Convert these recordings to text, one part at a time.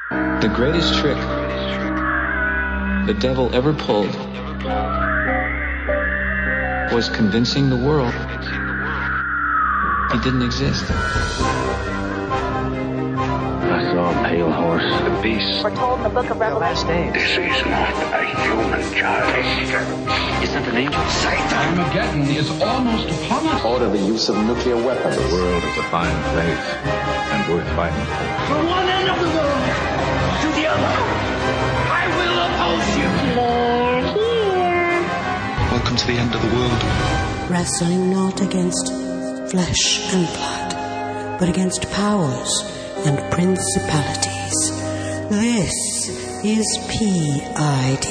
The greatest trick the devil ever pulled was convincing the world he didn't exist. I saw a pale horse. The beast. We're told in the book of Revelation. This is not a human child. Is that an angel? Satan. Armageddon is almost upon us. Order the use of nuclear weapons. The world is a fine place and worth fighting for. From one end of the world to the other, I will oppose you. They're here. Welcome to the end of the world. Wrestling not against flesh and blood, but against powers and principalities. This is PID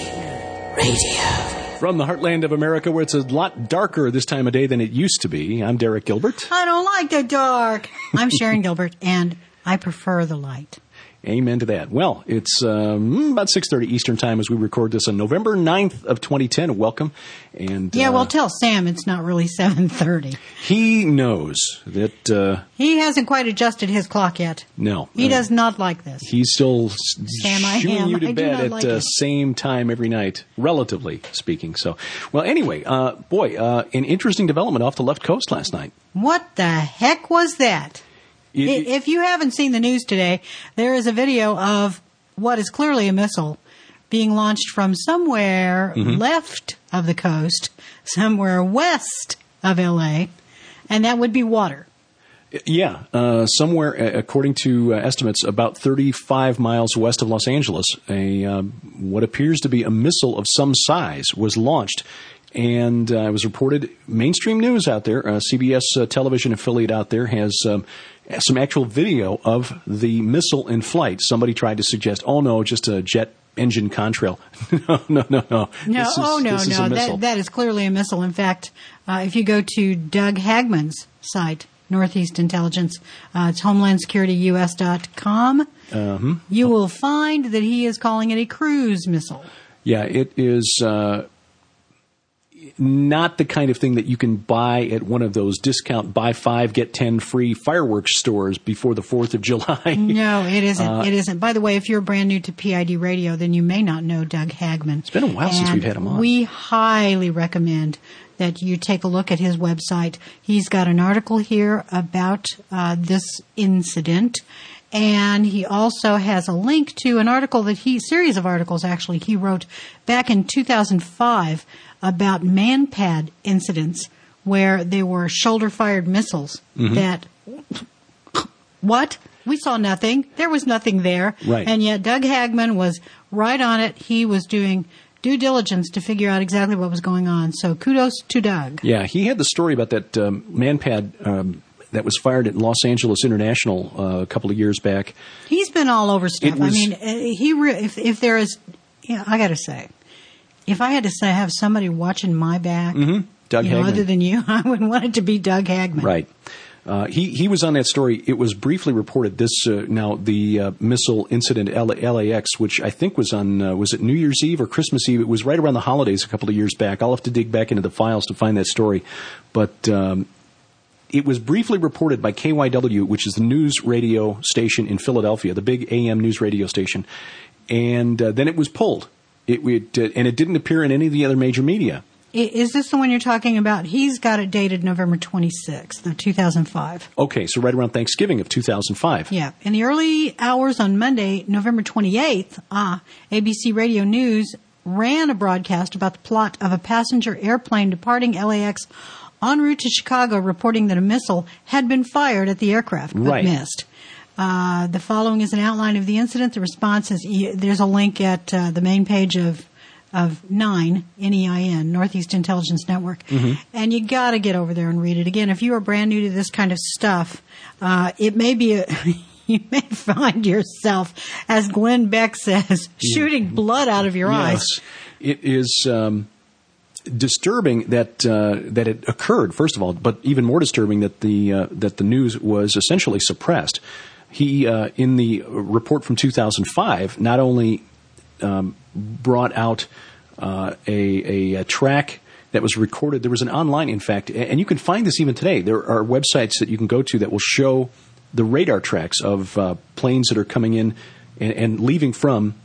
Radio. From the heartland of America, where it's a lot darker this time of day than it used to be, I'm Derek Gilbert. I don't like the dark. I'm Sharon Gilbert, and I prefer the light. Amen to that. Well, it's about 6:30 Eastern Time as we record this on November 9th of 2010. Welcome. And Yeah, well, tell Sam it's not really 7:30. He knows that... He hasn't quite adjusted his clock yet. No. He does not like this. He's still I shooing am. you to I do bed not at like the it. same time every night, relatively speaking. So, well, anyway, an interesting development off the left coast last night. What the heck was that? If you haven't seen the news today, there is a video of what is clearly a missile being launched from somewhere left of the coast, somewhere west of L.A., and that would be water. Yeah, somewhere, according to estimates, about 35 miles west of Los Angeles, what appears to be a missile of some size was launched. And it was reported, mainstream news out there, CBS television affiliate out there has some actual video of the missile in flight. Somebody tried to suggest, oh no, just a jet engine contrail. No. This is a missile. That is clearly a missile. In fact, if you go to Doug Hagman's site, Northeast Intelligence, it's HomelandSecurityUS.com, you will find that he is calling it a cruise missile. Yeah, it is... not the kind of thing that you can buy at one of those discount buy 5 get 10 free fireworks stores before the 4th of July. No, it isn't. It isn't. By the way, if you're brand new to PID Radio, then you may not know Doug Hagman. It's been a while since we've had him on. We highly recommend that you take a look at his website. He's got an article here about this incident. And he also has a link to an article series of articles actually, he wrote back in 2005 about MANPAD incidents where they were shoulder-fired missiles that, what? We saw nothing. There was nothing there. Right. And yet Doug Hagman was right on it. He was doing due diligence to figure out exactly what was going on. So kudos to Doug. Yeah, he had the story about that MANPAD that was fired at Los Angeles International a couple of years back. He's been all over stuff. I mean, if there is, I got to say, if I had to have somebody watching my back, Doug Hagman. Other than you, I would want it to be Doug Hagman. Right. He was on that story. It was briefly reported the missile incident at LAX, which I think was on, was it New Year's Eve or Christmas Eve? It was right around the holidays a couple of years back. I'll have to dig back into the files to find that story. But it was briefly reported by KYW, which is the news radio station in Philadelphia, the big AM news radio station. And then it was pulled. And it didn't appear in any of the other major media. Is this the one you're talking about? He's got it dated November 26th of 2005. Okay, so right around Thanksgiving of 2005. Yeah. In the early hours on Monday, November 28th, ABC Radio News ran a broadcast about the plot of a passenger airplane departing LAX en route to Chicago, reporting that a missile had been fired at the aircraft but missed. The following is an outline of the incident. The response is, there's a link at the main page of NINE, N-E-I-N, Northeast Intelligence Network. And you got to get over there and read it. Again, if you are brand new to this kind of stuff, it may be you may find yourself, as Glenn Beck says, shooting blood out of your eyes. It is disturbing that it occurred, first of all, but even more disturbing that the news was essentially suppressed. He, in the report from 2005, not only brought out a track that was recorded. There was an online, in fact, and you can find this even today. There are websites that you can go to that will show the radar tracks of planes that are coming in and leaving from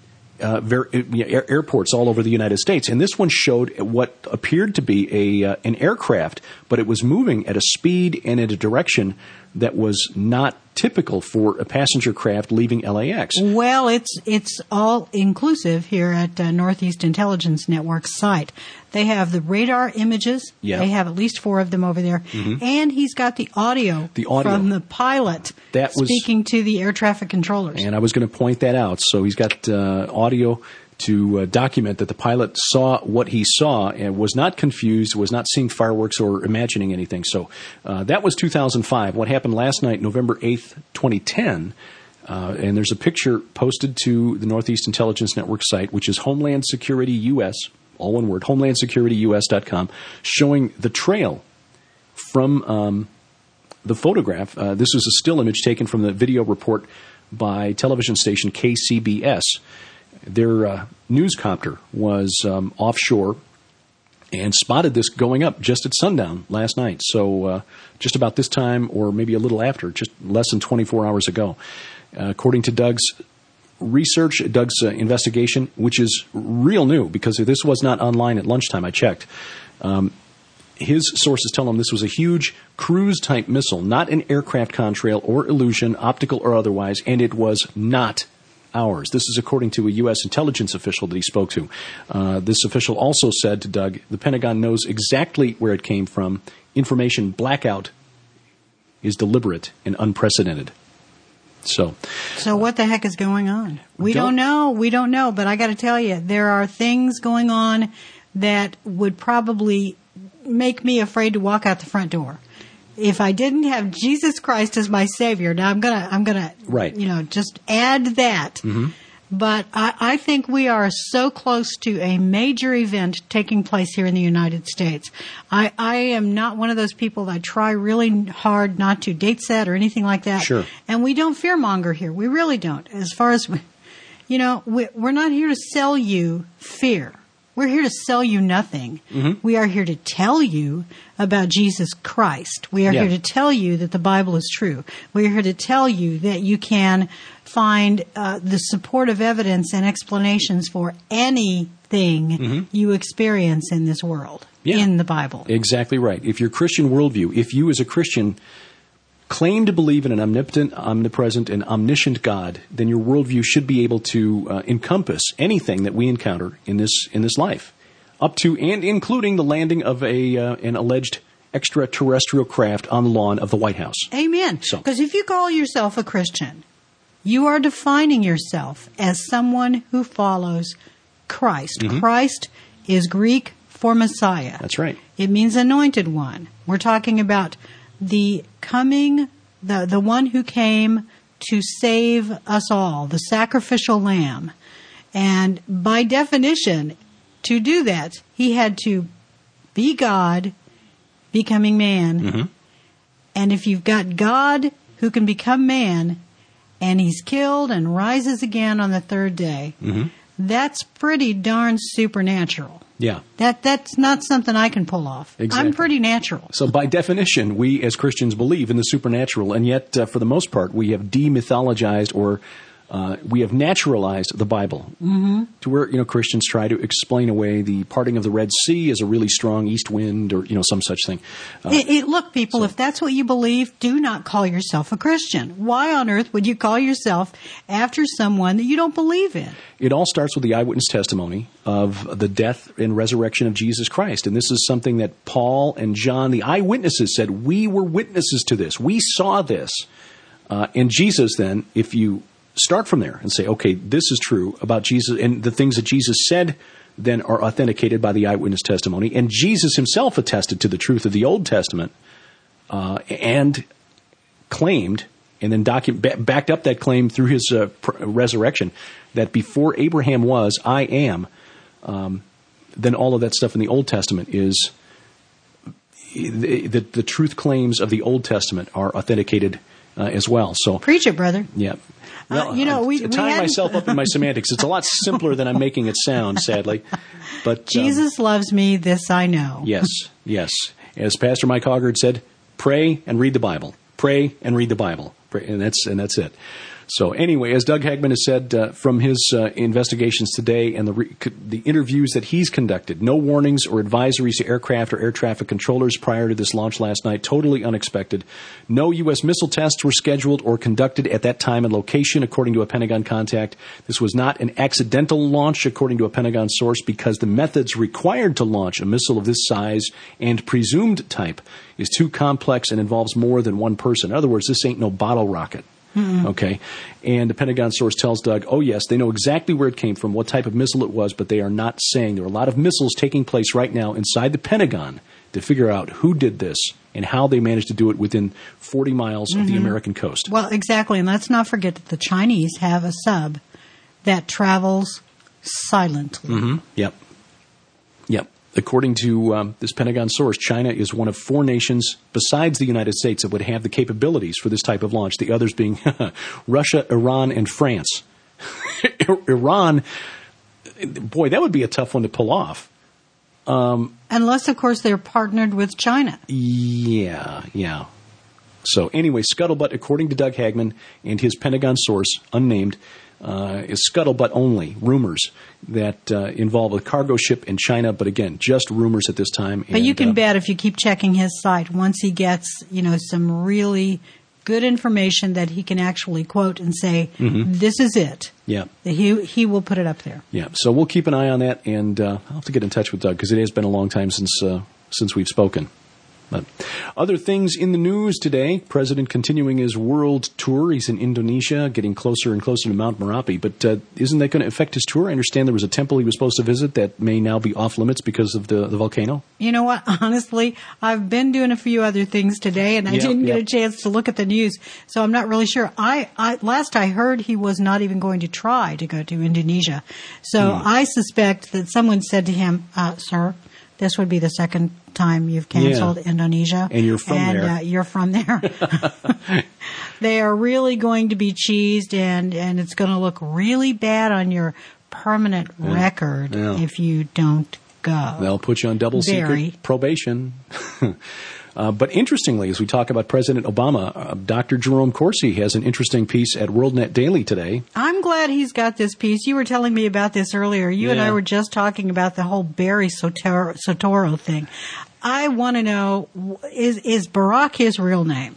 airports all over the United States. And this one showed what appeared to be an aircraft, but it was moving at a speed and in a direction that was not typical for a passenger craft leaving LAX. Well, it's all inclusive here at Northeast Intelligence Network's site. They have the radar images. Yeah. They have at least 4 of them over there. Mm-hmm. And he's got the audio from the pilot speaking to the air traffic controllers. And I was going to point that out. So he's got audio to document that the pilot saw what he saw and was not confused, was not seeing fireworks or imagining anything. So that was 2005. What happened last night, November 8th, 2010, and there's a picture posted to the Northeast Intelligence Network site, which is Homeland Security US, all one word, homelandsecurityus.com, showing the trail from the photograph. This is a still image taken from the video report by television station KCBS. Their newscopter was offshore and spotted this going up just at sundown last night. So just about this time, or maybe a little after, just less than 24 hours ago. According to Doug's research, Doug's investigation, which is real new because this was not online at lunchtime, I checked. His sources tell him this was a huge cruise-type missile, not an aircraft contrail or illusion, optical or otherwise, and it was not ours. This is according to a U.S. intelligence official that he spoke to. This official also said to Doug, the Pentagon knows exactly where it came from. Information blackout is deliberate and unprecedented. So what the heck is going on? We don't know, but I got to tell you, there are things going on that would probably make me afraid to walk out the front door. If I didn't have Jesus Christ as my Savior, now I'm gonna, right. Just add that. Mm-hmm. But I think we are so close to a major event taking place here in the United States. I am not one of those people that try really hard not to date set or anything like that. Sure. And we don't fearmonger here. We really don't. As far as, we're not here to sell you fear. We're here to sell you nothing. Mm-hmm. We are here to tell you about Jesus Christ. We are here to tell you that the Bible is true. We are here to tell you that you can find the supportive evidence and explanations for anything you experience in this world in the Bible. Exactly right. If your Christian worldview, if you as a Christian claim to believe in an omnipotent, omnipresent, and omniscient God, then your worldview should be able to encompass anything that we encounter in this life, up to and including the landing of an alleged extraterrestrial craft on the lawn of the White House. Amen. Because if you call yourself a Christian, you are defining yourself as someone who follows Christ. Mm-hmm. Christ is Greek for Messiah. That's right. It means anointed one. We're talking about the coming, the one who came to save us all, the sacrificial lamb. And by definition, to do that, he had to be God, becoming man. Mm-hmm. And if you've got God who can become man, and he's killed and rises again on the third day, that's pretty darn supernatural. Yeah. That's not something I can pull off. Exactly. I'm pretty natural. So by definition, we as Christians believe in the supernatural, and yet for the most part, we have demythologized or we have naturalized the Bible to where Christians try to explain away the parting of the Red Sea as a really strong east wind or some such thing. Look, people, if that's what you believe, do not call yourself a Christian. Why on earth would you call yourself after someone that you don't believe in? It all starts with the eyewitness testimony of the death and resurrection of Jesus Christ, and this is something that Paul and John, the eyewitnesses, said. We were witnesses to this. We saw this. And Jesus then, if you start from there and say, okay, this is true about Jesus, and the things that Jesus said then are authenticated by the eyewitness testimony, and Jesus himself attested to the truth of the Old Testament and claimed, and then backed up that claim through his resurrection, that before Abraham was, I am, then all of that stuff in the Old Testament is, the truth claims of the Old Testament are authenticated as well. So preach it, brother. Yeah. Well, tying myself up in my semantics, it's a lot simpler than I'm making it sound, sadly. But Jesus loves me, this I know. Yes. As Pastor Mike Hoggard said, pray and read the Bible. Pray and read the Bible. Pray, and that's it. So anyway, as Doug Hagman has said from his investigations today and the interviews that he's conducted, no warnings or advisories to aircraft or air traffic controllers prior to this launch last night. Totally unexpected. No U.S. missile tests were scheduled or conducted at that time and location, according to a Pentagon contact. This was not an accidental launch, according to a Pentagon source, because the methods required to launch a missile of this size and presumed type is too complex and involves more than one person. In other words, this ain't no bottle rocket. Okay. And the Pentagon source tells Doug, oh, yes, they know exactly where it came from, what type of missile it was, but they are not saying. There are a lot of missiles taking place right now inside the Pentagon to figure out who did this and how they managed to do it within 40 miles of the American coast. Well, exactly. And let's not forget that the Chinese have a sub that travels silently. Yep. According to this Pentagon source, China is one of 4 nations besides the United States that would have the capabilities for this type of launch, the others being Russia, Iran, and France. Iran, boy, that would be a tough one to pull off. Unless, of course, they're partnered with China. Yeah. So anyway, scuttlebutt, according to Doug Hagman and his Pentagon source, unnamed, is scuttlebutt only, rumors that involve a cargo ship in China, but again, just rumors at this time. But you can bet if you keep checking his site, once he gets, some really good information that he can actually quote and say, this is it. Yeah. He will put it up there. Yeah. So we'll keep an eye on that, and I'll have to get in touch with Doug because it has been a long time since we've spoken. But other things in the news today, President continuing his world tour. He's in Indonesia, getting closer and closer to Mount Merapi. But isn't that going to affect his tour? I understand there was a temple he was supposed to visit that may now be off limits because of the volcano. You know what? Honestly, I've been doing a few other things today, and I didn't get a chance to look at the news, so I'm not really sure. Last I heard, he was not even going to try to go to Indonesia. So I suspect that someone said to him, sir, this would be the second time you've canceled Indonesia. And you're from there. And you're from there. They are really going to be cheesed, and it's going to look really bad on your permanent record if you don't go. They'll put you on double secret probation. But interestingly, as we talk about President Obama, Dr. Jerome Corsi has an interesting piece at WorldNet Daily today. I'm glad he's got this piece. You were telling me about this earlier. You and I were just talking about the whole Barry Soetoro thing. I want to know, is Barack his real name?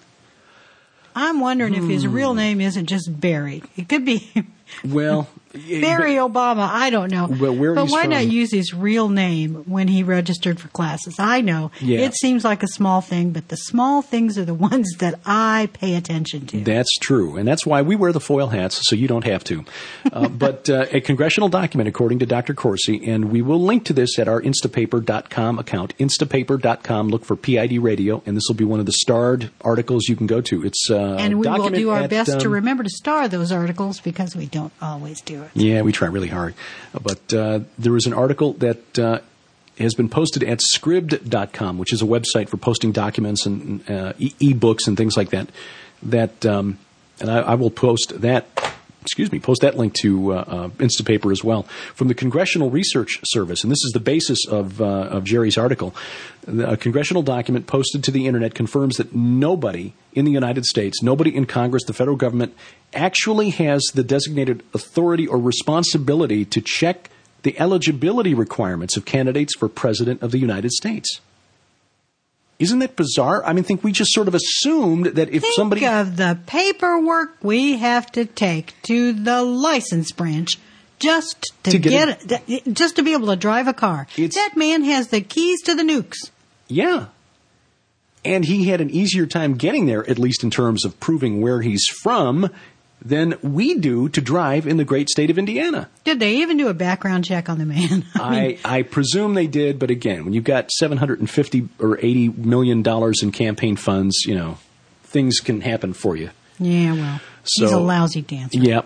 I'm wondering if his real name isn't just Barry. It could be Well, Barry Obama, I don't know. Well, but why not use his real name when he registered for classes? I know. Yeah. It seems like a small thing, but the small things are the ones that I pay attention to. That's true. And that's why we wear the foil hats, so you don't have to. But a congressional document, according to Dr. Corsi, and we will link to this at our Instapaper.com account. Instapaper.com, look for PID Radio, and this will be one of the starred articles you can go to. It's and we will do our best to remember to star those articles because we don't always do it. Yeah, we try really hard. But there was an article that has been posted at Scribd.com, which is a website for posting documents and e-books and things like that. And I will post that. Post that link to Instapaper as well. From the Congressional Research Service, and this is the basis of Jerry's article, a congressional document posted to the Internet confirms that nobody in the United States, nobody in Congress, the federal government, actually has the designated authority or responsibility to check the eligibility requirements of candidates for President of the United States. Isn't that bizarre? I think we just sort of assumed that if somebody... Think of the paperwork we have to take to the license branch just to be able to drive a car. That man has the keys to the nukes. Yeah. And he had an easier time getting there, at least in terms of proving where he's from, than we do to drive in the great state of Indiana. Did they even do a background check on the man? I presume they did, but again, when you've got $750 or $80 million in campaign funds, things can happen for you. Yeah, well, he's a lousy dancer. Yeah.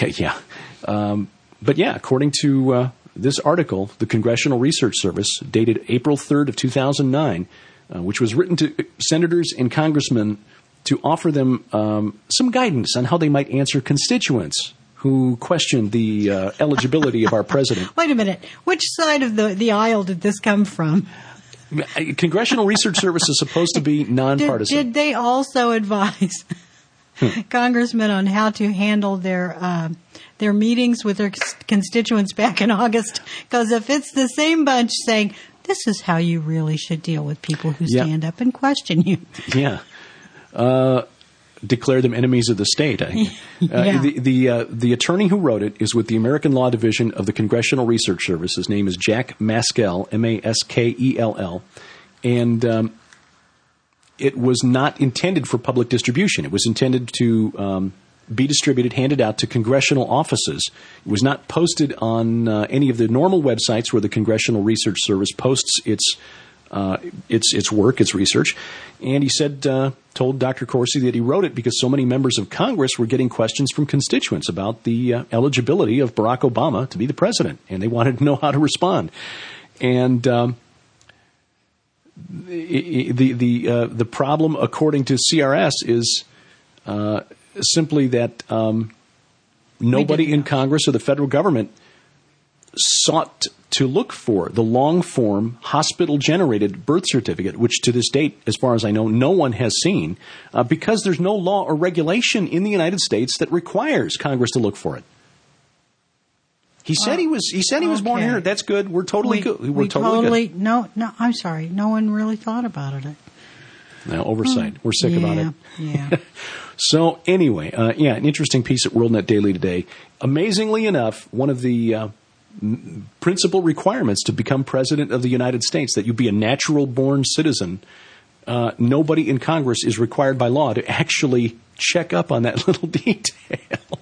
But yeah, according to this article, the Congressional Research Service, dated April 3rd of 2009, which was written to senators and congressmen to offer them some guidance on how they might answer constituents who questioned the eligibility of our president. Wait a minute. Which side of the aisle did this come from? Congressional Research Service is supposed to be nonpartisan. Did they also advise congressmen on how to handle their meetings with their constituents back in August. Because if it's the same bunch saying, this is how you really should deal with people who stand up and question you. Yeah. Declare them enemies of the state. The attorney who wrote it is with the American Law Division of the Congressional Research Service. His name is Jack Maskell, Maskell. And it was not intended for public distribution. It was intended to be distributed, handed out to congressional offices. It was not posted on any of the normal websites where the Congressional Research Service posts its work, its research. And he said, told Dr. Corsi that he wrote it because so many members of Congress were getting questions from constituents about the eligibility of Barack Obama to be the president, and they wanted to know how to respond. And the problem, according to CRS, is simply that nobody in Congress or the federal government sought to look for the long-form hospital-generated birth certificate, which to this date, as far as I know, no one has seen, because there's no law or regulation in the United States that requires Congress to look for it. He said he was born here. That's good. We're totally good. We're totally good. No, I'm sorry. No one really thought about it. Now, oversight. We're sick about it. Yeah. So anyway, an interesting piece at WorldNet Daily today. Amazingly enough, one of the principal requirements to become president of the United States, that you be a natural-born citizen, nobody in Congress is required by law to actually check up on that little detail.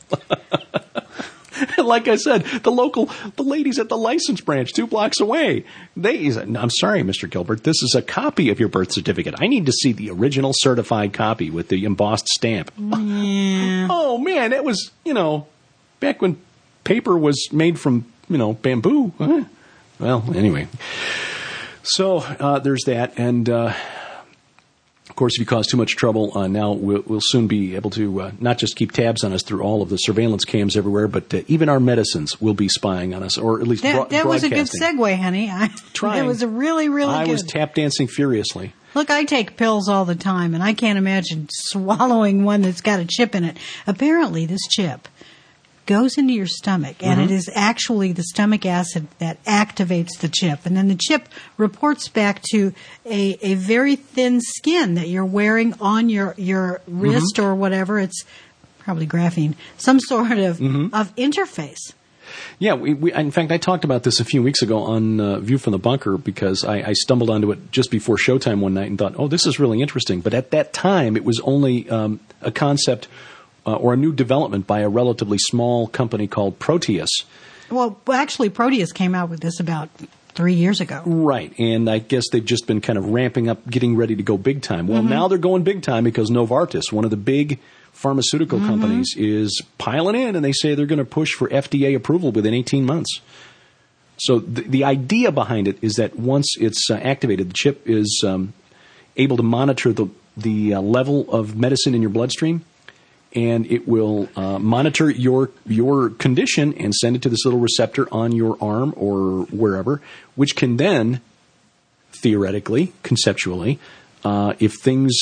Like I said, the ladies at the license branch 2 blocks away, they said, I'm sorry, Mr. Gilbert, this is a copy of your birth certificate. I need to see the original certified copy with the embossed stamp. Yeah. Oh, man, that was, back when paper was made from, bamboo. Well, anyway. So there's that. And, of course, if you cause too much trouble, now we'll soon be able to not just keep tabs on us through all of the surveillance cams everywhere, but even our medicines will be spying on us, or at least broadcasting. That was a good segue, honey. That was a really, really good. I was tap dancing furiously. Look, I take pills all the time, and I can't imagine swallowing one that's got a chip in it. Apparently, this chip goes into your stomach, and it is actually the stomach acid that activates the chip. And then the chip reports back to a very thin skin that you're wearing on your wrist or whatever. It's probably graphene, some sort of interface. Yeah, we in fact, I talked about this a few weeks ago on View from the Bunker because I stumbled onto it just before showtime one night and thought, oh, this is really interesting. But at that time, it was only a concept or a new development by a relatively small company called Proteus. Well, actually, Proteus came out with this about 3 years ago. Right, and I guess they've just been kind of ramping up, getting ready to go big time. Well, now they're going big time because Novartis, one of the big pharmaceutical companies, is piling in, and they say they're going to push for FDA approval within 18 months. So the idea behind it is that once it's activated, the chip is able to monitor the level of medicine in your bloodstream, and it will monitor your condition and send it to this little receptor on your arm or wherever, which can then, theoretically, conceptually, if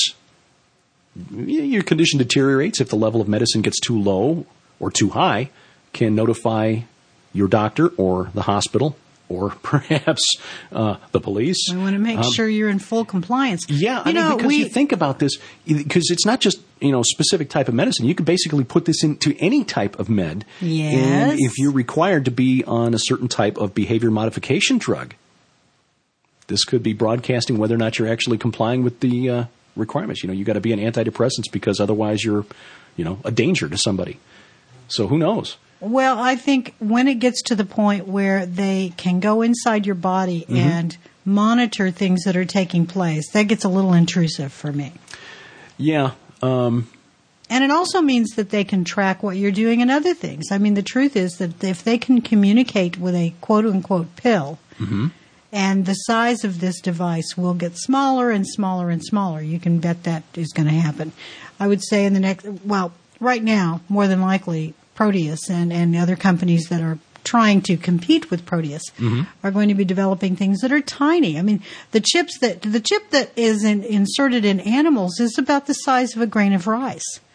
your condition deteriorates, if the level of medicine gets too low or too high, can notify your doctor or the hospital or perhaps the police. We want to make sure you're in full compliance. Yeah, because you think about this, because it's not just specific type of medicine. You could basically put this into any type of med. Yes. And if you're required to be on a certain type of behavior modification drug, this could be broadcasting whether or not you're actually complying with the requirements. You got to be on antidepressants because otherwise you're, a danger to somebody. So who knows? Well, I think when it gets to the point where they can go inside your body and monitor things that are taking place, that gets a little intrusive for me. Yeah. And it also means that they can track what you're doing and other things. I mean, the truth is that if they can communicate with a quote-unquote pill, and the size of this device will get smaller and smaller and smaller, you can bet that is going to happen. I would say right now, more than likely, Proteus and other companies that are trying to compete with Proteus are going to be developing things that are tiny. I mean, the chip that is inserted in animals is about the size of a grain of rice.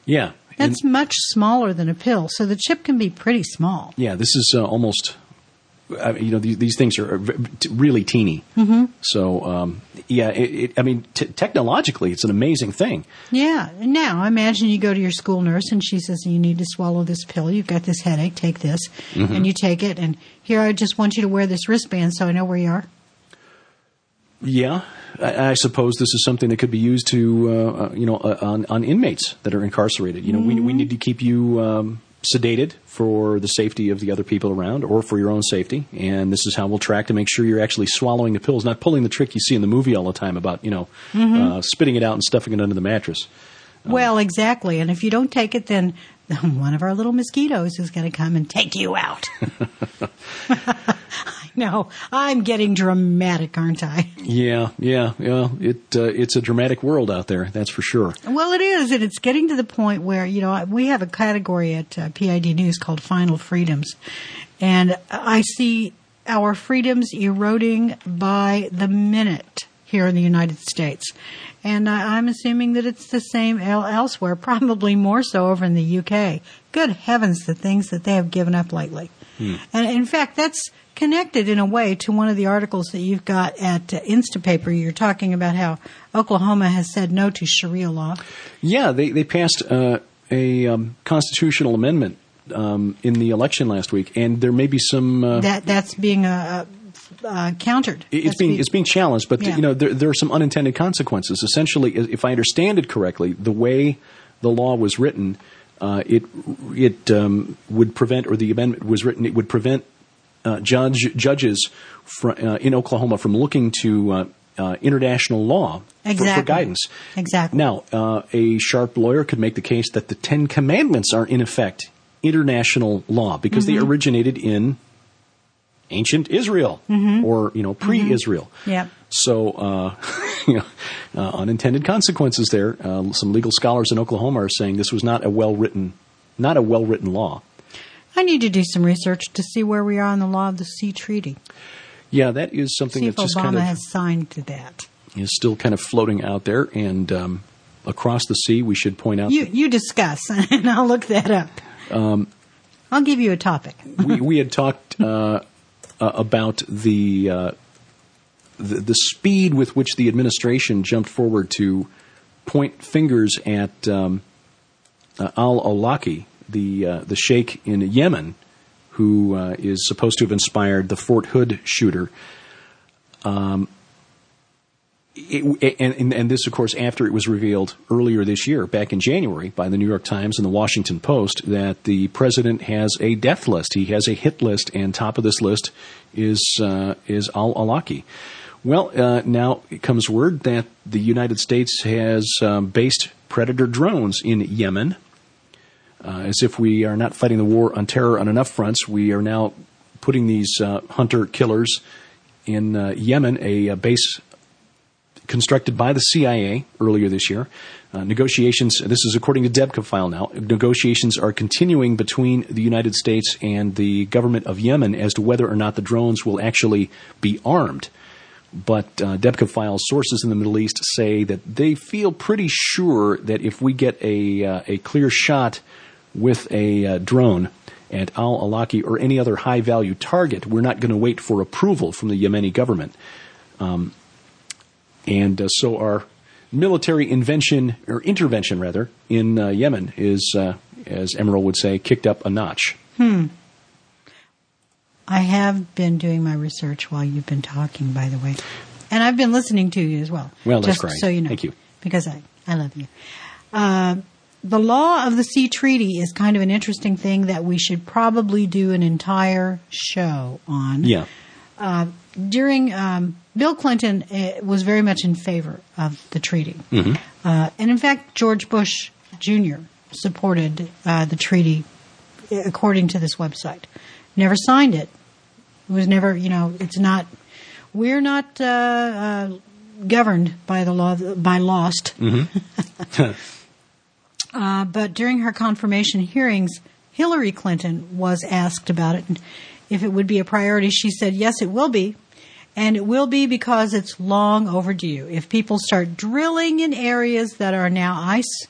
Yeah. That's much smaller than a pill, so the chip can be pretty small. Yeah, this is almost, these things are really teeny. Mm-hmm. So, technologically, it's an amazing thing. Yeah. Now, imagine you go to your school nurse and she says, you need to swallow this pill. You've got this headache. Take this. Mm-hmm. And you take it. And here, I just want you to wear this wristband so I know where you are. Yeah. I suppose this is something that could be used to, on inmates that are incarcerated. We need to keep you sedated for the safety of the other people around or for your own safety. And this is how we'll track to make sure you're actually swallowing the pills, not pulling the trick you see in the movie all the time about, spitting it out and stuffing it under the mattress. Well, exactly. And if you don't take it, then one of our little mosquitoes is going to come and take you out. No, I'm getting dramatic, aren't I? Yeah. It's a dramatic world out there, that's for sure. Well, it is, and it's getting to the point where, we have a category at PID News called Final Freedoms, and I see our freedoms eroding by the minute here in the United States. And I'm assuming that it's the same elsewhere, probably more so over in the UK. Good heavens, the things that they have given up lately. And in fact, that's connected in a way to one of the articles that you've got at Instapaper. You're talking about how Oklahoma has said no to Sharia law. Yeah, they passed a constitutional amendment in the election last week, and there may be some that's being countered. It's being challenged, but there are some unintended consequences. Essentially, if I understand it correctly, the way the law was written, it would prevent, or the amendment was written, it would prevent judges in Oklahoma from looking to international law for guidance. Exactly. Now, a sharp lawyer could make the case that the Ten Commandments are, in effect, international law because they originated in ancient Israel or, pre-Israel. Yeah. So, unintended consequences there. Some legal scholars in Oklahoma are saying this was not a well-written law. I need to do some research to see where we are on the Law of the Sea Treaty. Yeah, that is something that's just kind of... Obama has signed to that. Is still kind of floating out there, and across the sea, we should point out... You discuss, and I'll look that up. I'll give you a topic. we had talked about the speed with which the administration jumped forward to point fingers at al-Awlaki, the sheikh in Yemen, who is supposed to have inspired the Fort Hood shooter. And this, of course, after it was revealed earlier this year, back in January, by the New York Times and the Washington Post, that the president has a death list. He has a hit list, and top of this list is al-Awlaki. Well, now it comes word that the United States has based Predator drones in Yemen. As if we are not fighting the war on terror on enough fronts, we are now putting these hunter-killers in Yemen, a base constructed by the CIA earlier this year. Negotiations, this is according to Debka File now, negotiations are continuing between the United States and the government of Yemen as to whether or not the drones will actually be armed. But Debka File sources in the Middle East say that they feel pretty sure that if we get a clear shot with a drone at al-Awlaki or any other high-value target, we're not going to wait for approval from the Yemeni government. So our military intervention in Yemen is, as Emerald would say, kicked up a notch. I have been doing my research while you've been talking, by the way. And I've been listening to you as well. Well, that's great. So you know. Thank you. Because I love you. The Law of the Sea Treaty is kind of an interesting thing that we should probably do an entire show on. Yeah. During Bill Clinton was very much in favor of the treaty. And in fact, George Bush Jr. supported the treaty according to this website. Never signed it. It was never, it's not, we're not governed by the law, by Lost. But during her confirmation hearings, Hillary Clinton was asked about it. And if it would be a priority, she said, yes, it will be. And it will be because it's long overdue. If people start drilling in areas that are now ice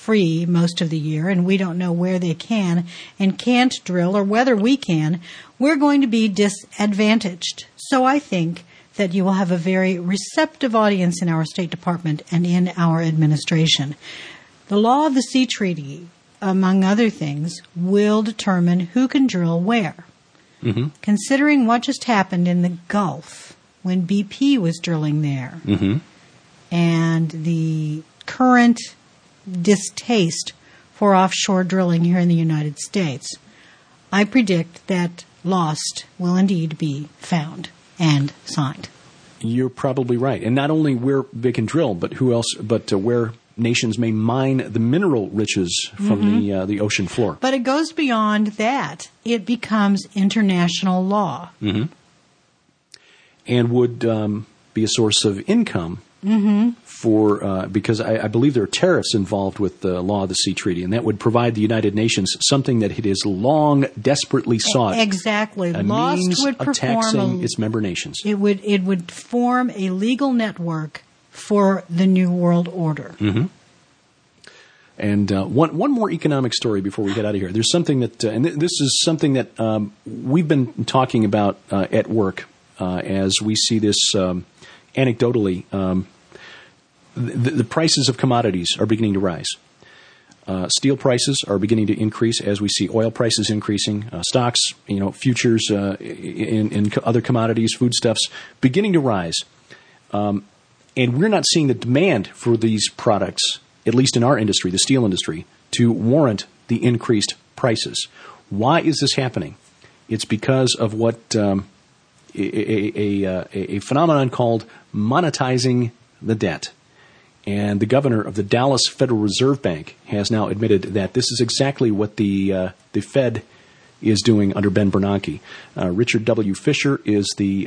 free most of the year, and we don't know where they can and can't drill or whether we can, we're going to be disadvantaged. So I think that you will have a very receptive audience in our State Department and in our administration. The law of the sea treaty, among other things, will determine who can drill where. Mm-hmm. Considering what just happened in the Gulf when BP was drilling there, mm-hmm. and the current distaste for offshore drilling here in the United States, I predict that Lost will indeed be found and signed. You're probably right. And not only where they can drill, but who else, but where nations may mine the mineral riches from mm-hmm. the ocean floor. But it goes beyond that. It becomes international law. Mm-hmm. And would be a source of income mm-hmm. for because I believe there are tariffs involved with the law of the sea treaty, and that would provide the United Nations something that it has long desperately sought. Exactly. A Lost means would of taxing its member nations. It would form a legal network for the New World Order. Mm-hmm. And one more economic story before we get out of here. There's something that, and this is something that we've been talking about at work as we see this anecdotally. The prices of commodities are beginning to rise. Steel prices are beginning to increase as we see oil prices increasing. Stocks, futures in other commodities, foodstuffs, beginning to rise. And we're not seeing the demand for these products, at least in our industry, the steel industry, to warrant the increased prices. Why is this happening? It's because of what a phenomenon called monetizing the debt. And the governor of the Dallas Federal Reserve Bank has now admitted that this is exactly what the Fed is doing under Ben Bernanke. Richard W. Fisher is the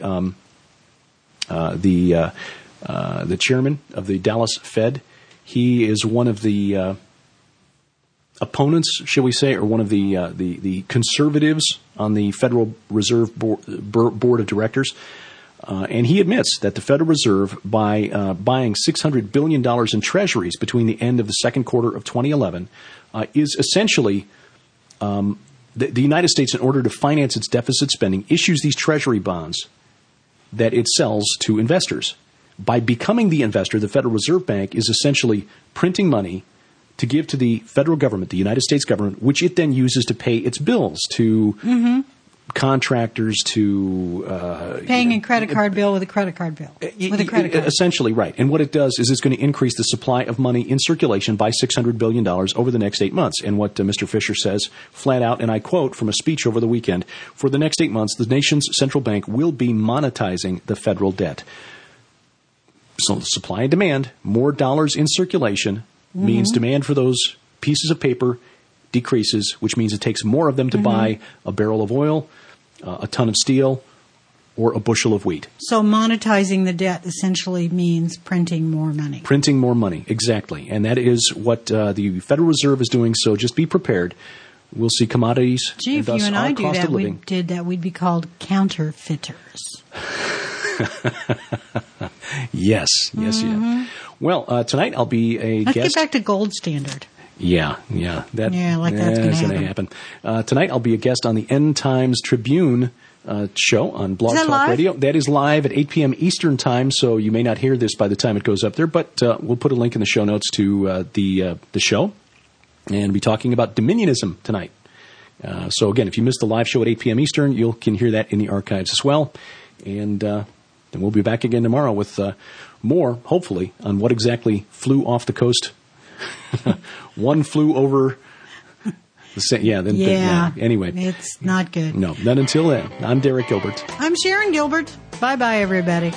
chairman of the Dallas Fed. He is one of the opponents, shall we say, or one of the conservatives on the Federal Reserve Board of Directors. And he admits that the Federal Reserve, by buying $600 billion in treasuries between the end of the second quarter of 2011, is essentially the United States, in order to finance its deficit spending, issues these treasury bonds that it sells to investors. By becoming the investor, the Federal Reserve Bank is essentially printing money to give to the federal government, the United States government, which it then uses to pay its bills to mm-hmm. contractors, to paying a credit card bill with a credit card bill. With a credit card. Essentially, right. And what it does is it's going to increase the supply of money in circulation by $600 billion over the next 8 months. And what Mr. Fisher says flat out, and I quote from a speech over the weekend, for the next 8 months, the nation's central bank will be monetizing the federal debt. So supply and demand, more dollars in circulation mm-hmm. means demand for those pieces of paper decreases, which means it takes more of them to mm-hmm. buy a barrel of oil, a ton of steel, or a bushel of wheat. So monetizing the debt essentially means printing more money. Printing more money, exactly. And that is what the Federal Reserve is doing, so just be prepared. We'll see commodities, Gee, and thus if you and our I cost of living. did that, we'd be called counterfeiters. Yes. Mm-hmm. Well, tonight I'll be a guest. Let's get back to gold standard. Yeah. That's going to happen. Tonight I'll be a guest on the End Times Tribune show on Blog Talk live? Radio. That is live at 8 p.m. Eastern Time, so you may not hear this by the time it goes up there, but we'll put a link in the show notes to the show, and be talking about Dominionism tonight. So again, if you missed the live show at 8 p.m. Eastern, you can hear that in the archives as well. And then we'll be back again tomorrow with more, hopefully, on what exactly flew off the coast. One flew over the same. Anyway. It's not good. No, not until then. I'm Derek Gilbert. I'm Sharon Gilbert. Bye-bye, everybody.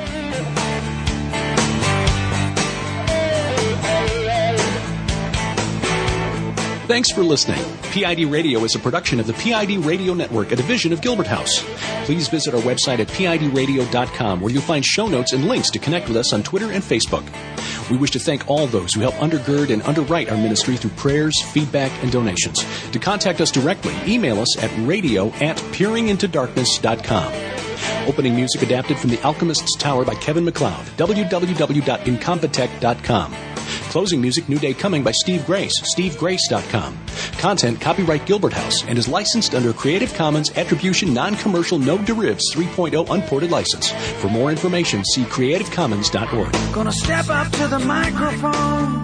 Thanks for listening. PID Radio is a production of the PID Radio Network, a division of Gilbert House. Please visit our website at PIDradio.com, where you'll find show notes and links to connect with us on Twitter and Facebook. We wish to thank all those who help undergird and underwrite our ministry through prayers, feedback, and donations. To contact us directly, email us at radio@peeringintodarkness.com. Opening music adapted from The Alchemist's Tower by Kevin MacLeod, www.incompetech.com. Closing music, New Day Coming by Steve Grace, stevegrace.com. Content, copyright Gilbert House, and is licensed under Creative Commons Attribution Non-Commercial No Derivatives 3.0 Unported License. For more information, see creativecommons.org. Gonna step up to the microphone,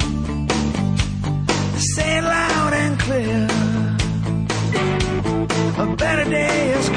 say it loud and clear. A better day is